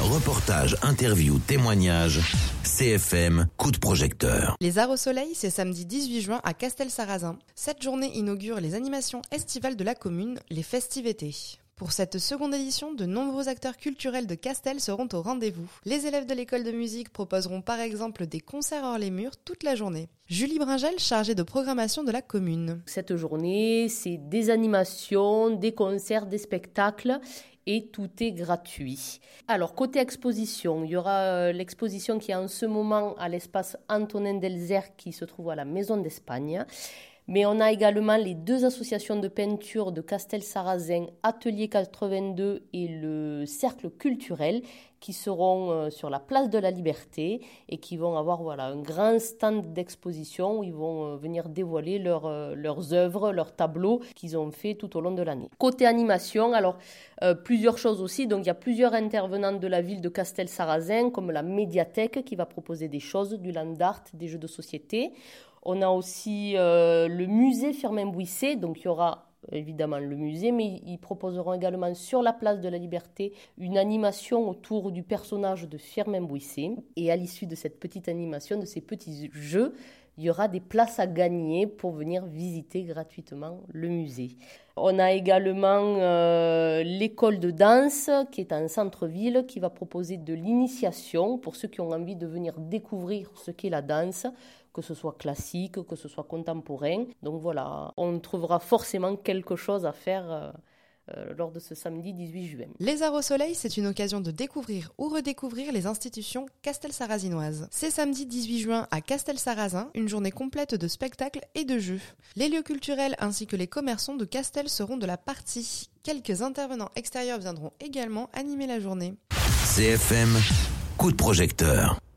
Reportages, interviews, témoignages. CFM, coup de projecteur. Les Arts au Soleil, c'est samedi 18 juin à Castelsarrasin. Cette journée inaugure les animations estivales de la commune, les festivités. Pour cette seconde édition, de nombreux acteurs culturels de Castel seront au rendez-vous. Les élèves de l'école de musique proposeront par exemple des concerts hors les murs toute la journée. Julie Bringel, chargée de programmation de la commune. Cette journée, c'est des animations, des concerts, des spectacles et tout est gratuit. Alors, côté exposition, il y aura l'exposition qui est en ce moment à l'espace Antonin Delzert qui se trouve à la Maison d'Espagne. Mais on a également les deux associations de peinture de Castelsarrasin, Atelier 82 et le Cercle culturel qui seront sur la place de la Liberté et qui vont avoir un grand stand d'exposition où ils vont venir dévoiler leurs œuvres, leurs tableaux qu'ils ont fait tout au long de l'année. Côté animation, alors plusieurs choses aussi. Donc il y a plusieurs intervenants de la ville de Castelsarrasin comme la médiathèque qui va proposer des choses, du land art, des jeux de société. On a aussi le musée Firmin-Bouisset, donc il y aura évidemment le musée, mais ils proposeront également sur la place de la Liberté une animation autour du personnage de Firmin-Bouisset. Et à l'issue de cette petite animation, de ces petits jeux, il y aura des places à gagner pour venir visiter gratuitement le musée. On a également l'école de danse qui est en centre-ville, qui va proposer de l'initiation pour ceux qui ont envie de venir découvrir ce qu'est la danse, que ce soit classique, que ce soit contemporain. Donc voilà, on trouvera forcément quelque chose à faire lors de ce samedi 18 juin. Les Arts au Soleil, c'est une occasion de découvrir ou redécouvrir les institutions castelsarrasinoises. C'est samedi 18 juin à Castelsarrasin, une journée complète de spectacles et de jeux. Les lieux culturels ainsi que les commerçants de Castel seront de la partie. Quelques intervenants extérieurs viendront également animer la journée. CFM, coup de projecteur.